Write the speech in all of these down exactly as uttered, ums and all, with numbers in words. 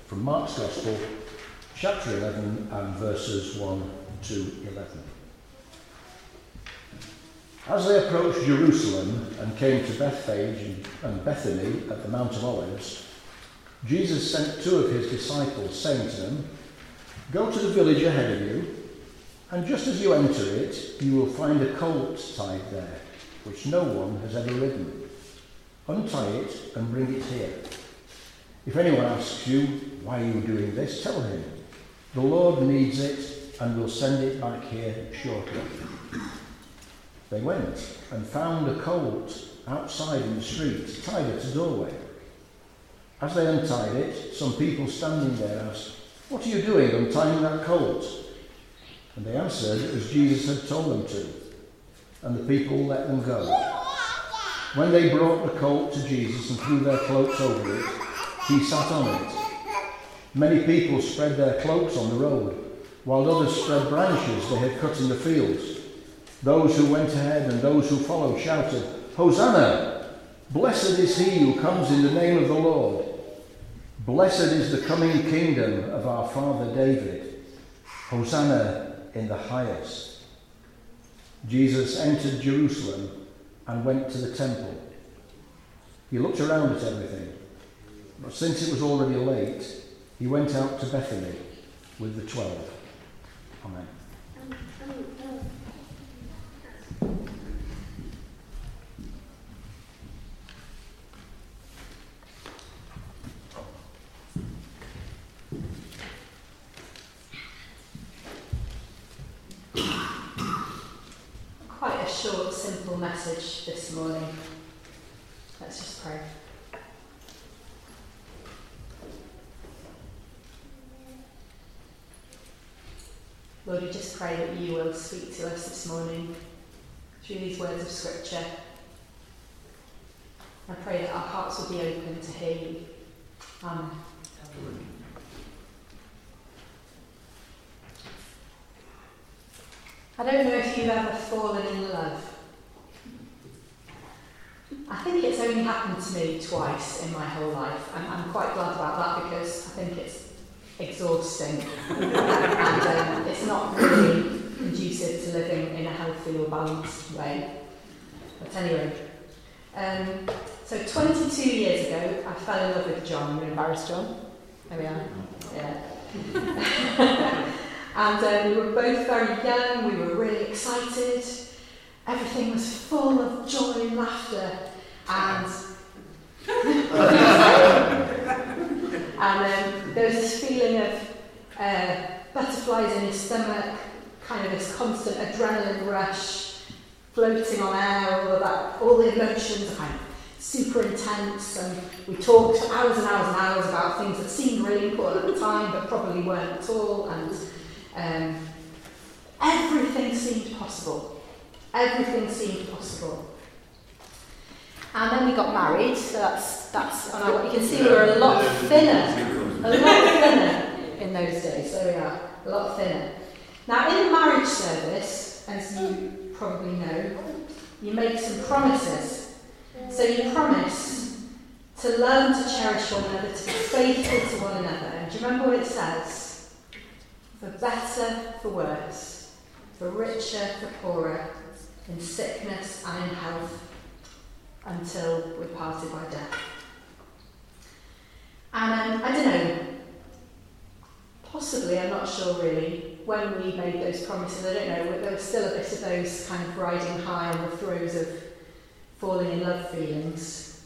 from Mark's Gospel, chapter eleven and verses one to eleven. As they approached Jerusalem and came to Bethphage and Bethany at the Mount of Olives, Jesus sent two of his disciples, saying to them, "Go to the village ahead of you, and just as you enter it, you will find a colt tied there, which no one has ever ridden. Untie it and bring it here. If anyone asks you, 'Why are you doing this?' tell him, 'The Lord needs it and will send it back here shortly.'" They went and found a colt outside in the street, tied at a doorway. As they untied it, some people standing there asked, "What are you doing untying that colt?" And they answered as Jesus had told them to, and the people let them go. When they brought the colt to Jesus and threw their cloaks over it, he sat on it. Many people spread their cloaks on the road, while others spread branches they had cut in the fields. Those who went ahead and those who followed shouted, "Hosanna! Blessed is he who comes in the name of the Lord. Blessed is the coming kingdom of our father David. Hosanna in the highest." Jesus entered Jerusalem and went to the temple. He looked around at everything, but since it was already late, he went out to Bethany with the twelve. Amen. Quite a short, simple message this morning. Let's just pray. Lord, we just pray that you will speak to us this morning through these words of Scripture. I pray that our hearts will be open to hear you. Amen. I don't know if you've ever fallen in love. I think it's only happened to me twice in my whole life, and I'm quite glad about that because I think it's exhausting and um, it's not really conducive to living in a healthy or balanced way. But anyway, um, so twenty-two years ago I fell in love with John. I'm going to embarrass John. There we are. Yeah. And um, we were both very young, we were really excited, everything was full of joy and laughter, and, and um, there was this feeling of uh, butterflies in his stomach, kind of this constant adrenaline rush, floating on air, all of that, all the emotions are kind of super intense, and we talked for hours and hours and hours about things that seemed really important at the time, but probably weren't at all, and Um, everything seemed possible. Everything seemed possible. And then we got married, so that's, that's and I, you can see we were a lot thinner. A lot thinner in those days, so we are, a lot thinner. Now, in the marriage service, as you probably know, you make some promises. So you promise to learn to cherish one another, to be faithful to one another. And do you remember what it says? For better, for worse, for richer, for poorer, in sickness and in health, until we're parted by death. And um, I don't know, possibly, I'm not sure really, when we made those promises, I don't know, there was still a bit of those kind of riding high on the throes of falling in love feelings.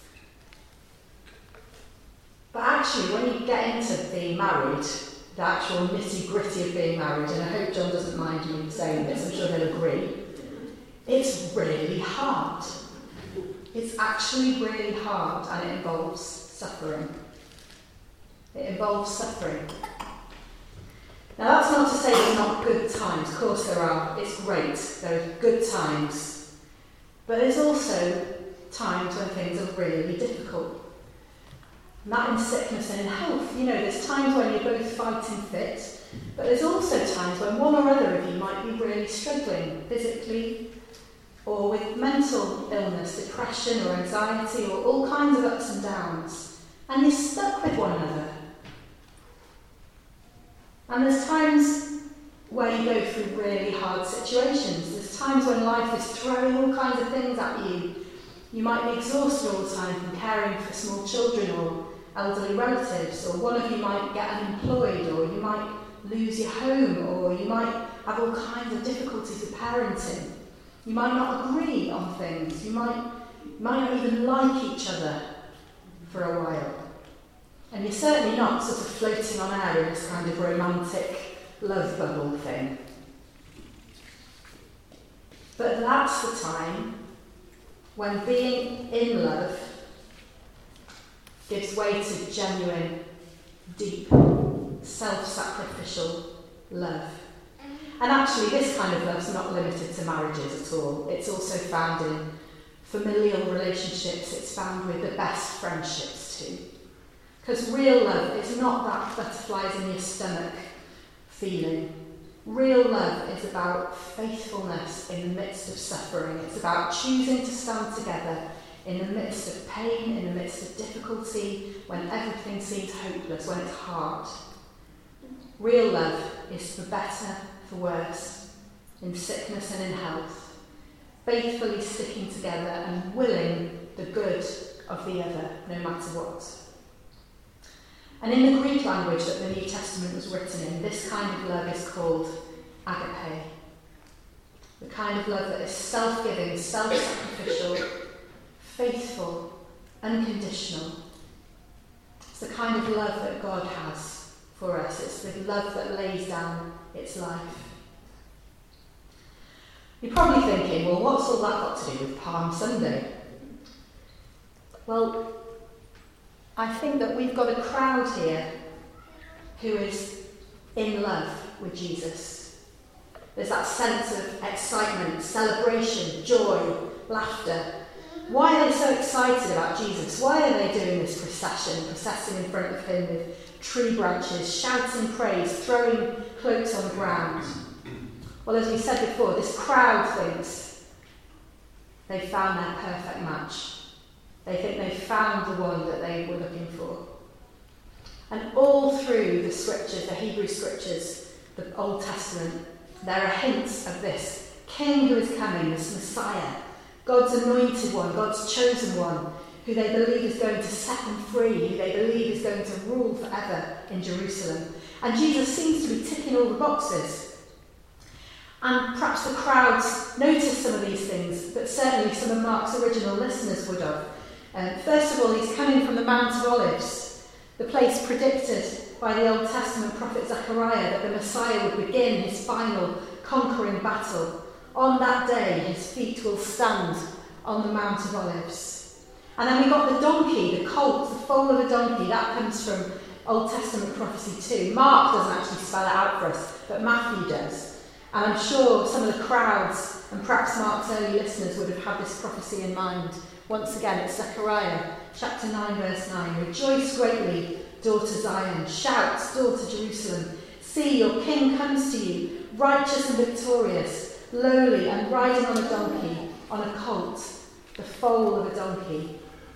But actually, when you get into being married, the actual nitty-gritty of being married, and I hope John doesn't mind me saying this, I'm sure he'll agree, it's really hard. It's actually really hard, and it involves suffering. It involves suffering. Now that's not to say there's not good times, of course there are, it's great, there are good times, but there's also times when things are really difficult. Not in sickness and in health. You know, there's times when you're both fighting fit, but there's also times when one or other of you might be really struggling physically, or with mental illness, depression or anxiety, or all kinds of ups and downs, and you're stuck with one another. go through really hard situations. There's times when life is throwing all kinds of things at you. You might be exhausted all the time from caring for small children or elderly relatives, or one of you might get unemployed, or you might lose your home, or you might have all kinds of difficulties with parenting. You might not agree on things. You might, might not even like each other for a while. And you're certainly not sort of floating on air in this kind of romantic love bubble thing. But that's the time when being in love gives way to genuine, deep, self-sacrificial love. And actually, this kind of love is not limited to marriages at all. It's also found in familial relationships. It's found with the best friendships too. Because real love is not that butterflies in your stomach feeling. Real love is about faithfulness in the midst of suffering. It's about choosing to stand together in the midst of pain, in the midst of difficulty, when everything seems hopeless, when it's hard. Real love is for better, for worse, in sickness and in health, faithfully sticking together and willing the good of the other, no matter what. And in the Greek language that the New Testament was written in, this kind of love is called agape. The kind of love that is self-giving, self-sacrificial, faithful, unconditional. It's the kind of love that God has for us. It's the love that lays down its life. You're probably thinking, well, what's all that got to do with Palm Sunday? Well, I think that we've got a crowd here who is in love with Jesus. There's that sense of excitement, celebration, joy, laughter. Why are they so excited about Jesus? Why are they doing this procession, processing in front of him with tree branches, shouting praise, throwing cloaks on the ground? Well, as we said before, this crowd thinks they found their perfect match. They think they found the one that they were looking for. And all through the scriptures, the Hebrew scriptures, the Old Testament, there are hints of this king who is coming, this Messiah, God's anointed one, God's chosen one, who they believe is going to set them free, who they believe is going to rule forever in Jerusalem. And Jesus seems to be ticking all the boxes. And perhaps the crowds noticed some of these things, but certainly some of Mark's original listeners would have. Um, first of all, he's coming from the Mount of Olives, the place predicted by the Old Testament prophet Zechariah that the Messiah would begin his final conquering battle. On that day, his feet will stand on the Mount of Olives. And then we've got the donkey, the colt, the foal of a donkey. That comes from Old Testament prophecy too. Mark doesn't actually spell it out for us, but Matthew does. And I'm sure some of the crowds, and perhaps Mark's early listeners, would have had this prophecy in mind. Once again, it's Zechariah, chapter nine, verse nine. Rejoice greatly, daughter Zion. Shout, daughter Jerusalem. See, your king comes to you, righteous and victorious, lowly and riding on a donkey, on a colt, the foal of a donkey.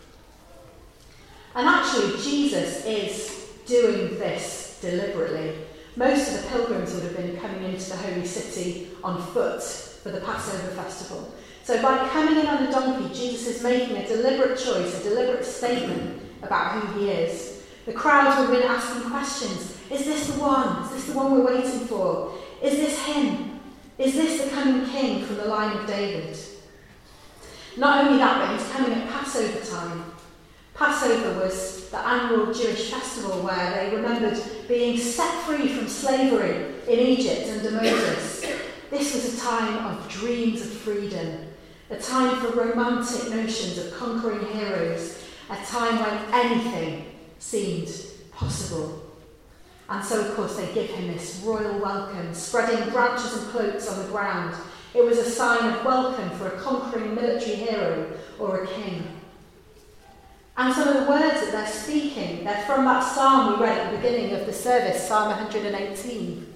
And actually, Jesus is doing this deliberately. Most of the pilgrims would have been coming into the holy city on foot for the Passover festival. So by coming in on a donkey, Jesus is making a deliberate choice, a deliberate statement about who he is. The crowds would have been asking questions. Is this the one? Is this the one we're waiting for? Is this him? Is this the coming king from the line of David? Not only that, but he's coming at Passover time. Passover was the annual Jewish festival where they remembered being set free from slavery in Egypt under Moses. This was a time of dreams of freedom, a time for romantic notions of conquering heroes, a time when anything seemed possible. And so, of course, they give him this royal welcome, spreading branches and cloaks on the ground. It was a sign of welcome for a conquering military hero or a king. And some of the words that they're speaking, they're from that psalm we read at the beginning of the service, Psalm one hundred eighteen.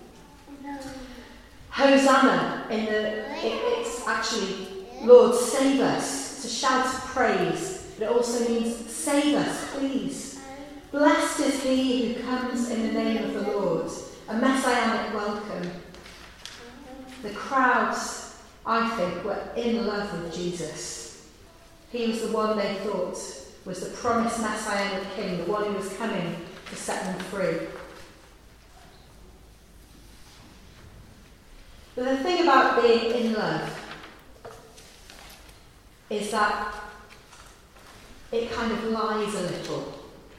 Hosanna, in the, it, it's actually, Lord, save us, to shout praise, but it also means save us, please. Blessed is he who comes in the name of the Lord, a messianic welcome. the crowds, I think, were in love with Jesus. He was the one they thought was the promised Messianic king, the one who was coming to set them free. But the thing about being in love is that it kind of lies a little.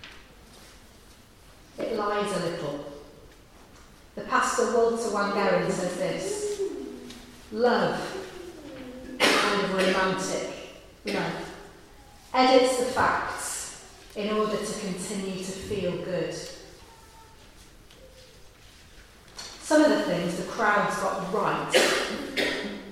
It lies a little. The pastor Walter Wangerin says this: love, kind of romantic love, edits the facts in order to continue to feel good. Some of the things the crowds got right.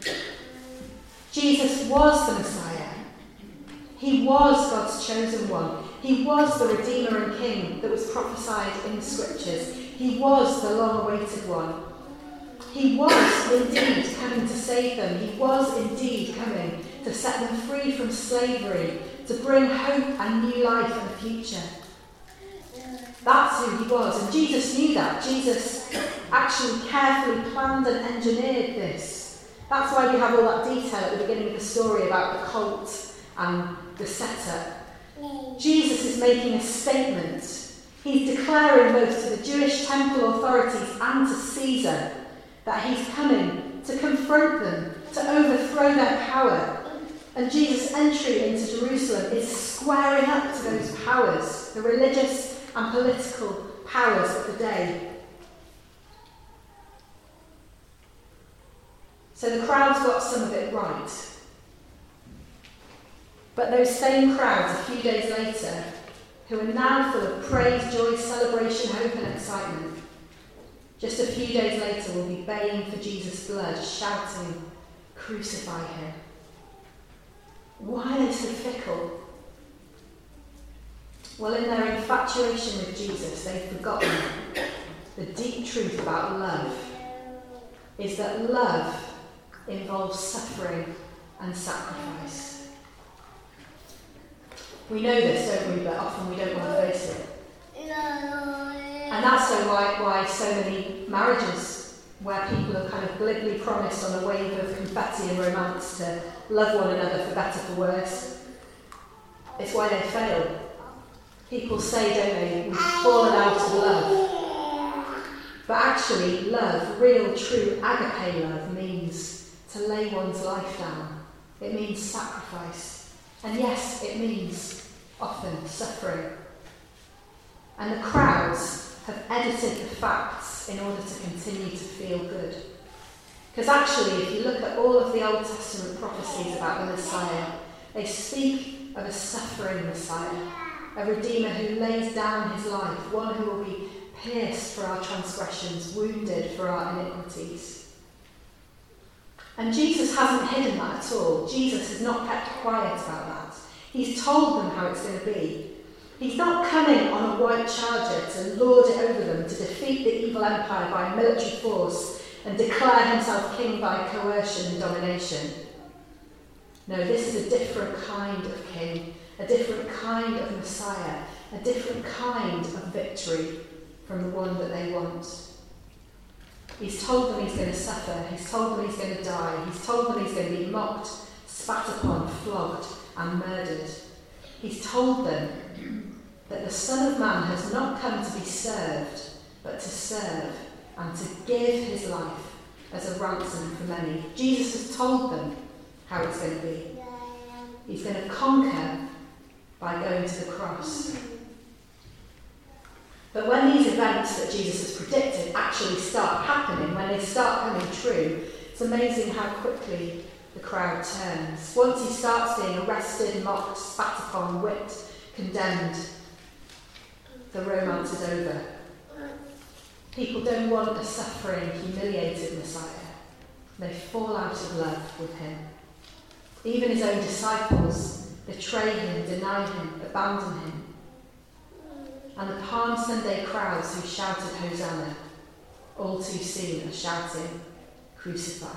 Jesus was the Messiah. He was God's chosen one. He was the Redeemer and King that was prophesied in the Scriptures. He was the long-awaited one. He was indeed coming to save them. He was indeed coming to set them free from slavery, to bring hope and new life in the future. That's who he was, and Jesus knew that. Jesus actually carefully planned and engineered this. That's why we have all that detail at the beginning of the story about the colt and the setup. Jesus is making a statement. He's declaring both to the Jewish temple authorities and to Caesar that he's coming to confront them, to overthrow their power. And Jesus' entry into Jerusalem is squaring up to those powers, the religious and political powers of the day. So the crowds got some of it right. But those same crowds a few days later, who are now full of praise, joy, celebration, hope and excitement, just a few days later will be baying for Jesus' blood, shouting, "Crucify him." Why are they so fickle? Well, in their infatuation with Jesus, they've forgotten the deep truth about love is that love involves suffering and sacrifice. We know this, don't we? But often we don't want to face it. And that's so why, why so many marriages where people are kind of glibly promised on a wave of confetti and romance to love one another for better, for worse, it's why they fail. People say, don't they, we've fallen out of love. But actually, love, real, true agape love, means to lay one's life down. It means sacrifice. And yes, it means often suffering. And the crowds have edited the facts in order to continue to feel good. Because actually, if you look at all of the Old Testament prophecies about the Messiah, they speak of a suffering Messiah, a Redeemer who lays down his life, one who will be pierced for our transgressions, wounded for our iniquities. And Jesus hasn't hidden that at all. Jesus has not kept quiet about that. He's told them how it's going to be. He's not coming on a white charger to lord it over them, to defeat the evil empire by military force and declare himself king by coercion and domination. No, this is a different kind of king, a different kind of Messiah, a different kind of victory from the one that they want. He's told them he's going to suffer, he's told them he's going to die, he's told them he's going to be mocked, spat upon, flogged and murdered. He's told them that the Son of Man has not come to be served, but to serve and to give his life as a ransom for many. Jesus has told them how it's going to be. He's going to conquer by going to the cross. But when these events that Jesus has predicted actually start happening, when they start coming true, it's amazing how quickly the crowd turns. Once he starts being arrested, mocked, spat upon, whipped, condemned, the romance is over. People don't want a suffering, humiliated Messiah. They fall out of love with him. Even his own disciples betray him, deny him, abandon him. And the Palm Sunday crowds who shouted Hosanna, all too soon are shouting, "Crucify."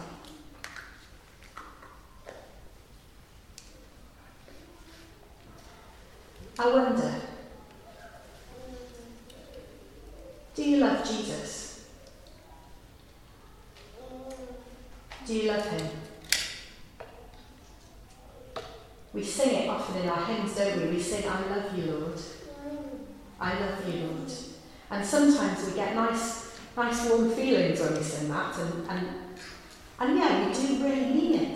I wonder, do you love Jesus? Do you love him? We sing it often in our hymns, don't we? We sing, I love you, Lord. I love you, Lord. And sometimes we get nice, nice warm feelings when we sing that, and, and, and yeah, we do really mean it.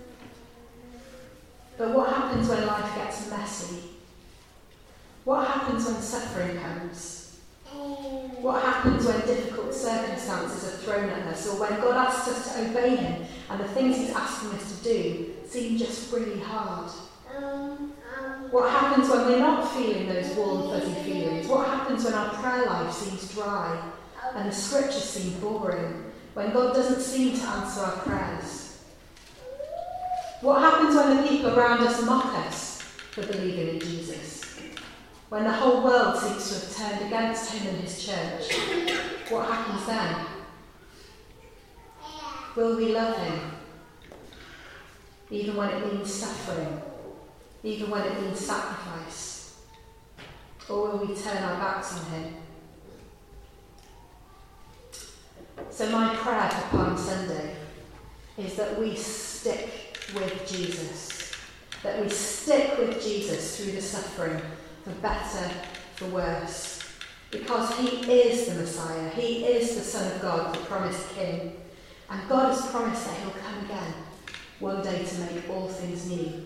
But what happens when life gets messy? What happens when suffering comes? What happens when difficult circumstances are thrown at us, or when God asks us to obey him and the things he's asking us to do seem just really hard? What happens when we're not feeling those warm, fuzzy feelings? What happens when our prayer life seems dry and the scriptures seem boring? When God doesn't seem to answer our prayers? What happens when the people around us mock us for believing in Jesus? When the whole world seems to have turned against him and his church? What happens then? Will we love him? Even when it means suffering? Even when it means sacrifice? Or will we turn our backs on him? So my prayer for Palm Sunday is that we stick with Jesus. That we stick with Jesus through the suffering, for better, for worse. Because he is the Messiah. He is the Son of God, the promised King. And God has promised that he'll come again one day to make all things new.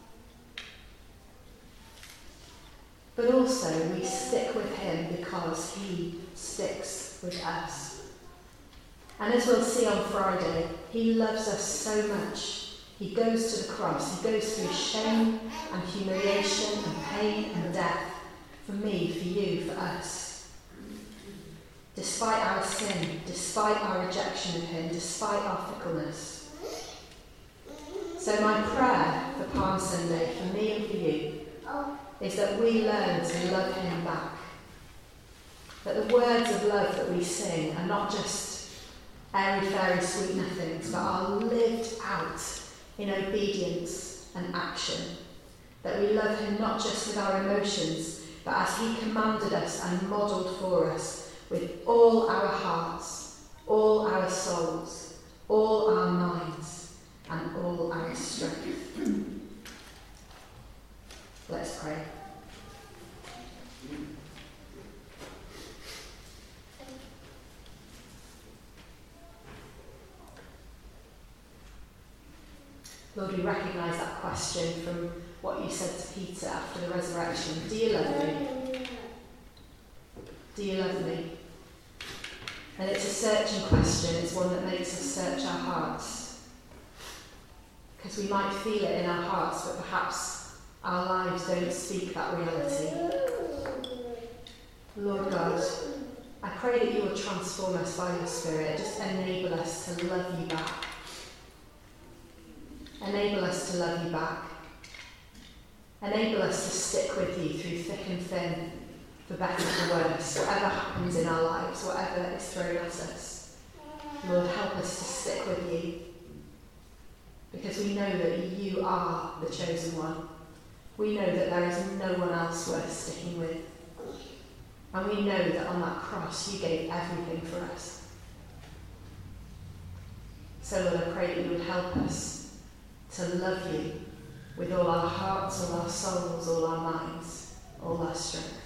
But also we stick with him because he sticks with us. And as we'll see on Friday, he loves us so much. He goes to the cross. He goes through shame and humiliation and pain and death for me, for you, for us. Despite our sin, despite our rejection of him, despite our fickleness. So my prayer for Palm Sunday, for me and for you, is that we learn to love him back. That the words of love that we sing are not just airy-fairy sweet nothings, but are lived out in obedience and action. That we love him not just with our emotions, but as he commanded us and modelled for us, with all our hearts, all our souls, all our minds, and all our strength. Let's pray. Lord, we recognise that question from what you said to Peter after the resurrection. Do you love me? Do you love me? And it's a searching question. It's one that makes us search our hearts. Because we might feel it in our hearts, but perhaps our lives don't speak that reality. Lord God, I pray that you will transform us by your Spirit. Just enable us to love you back. Enable us to love you back. Enable us to stick with you through thick and thin, for better or worse, whatever happens in our lives, whatever is thrown at us. Lord, help us to stick with you, because we know that you are the chosen one. We know that there is no one else worth sticking with. And we know that on that cross you gave everything for us. So Lord, I pray that you would help us to love you with all our hearts, all our souls, all our minds, all our strength.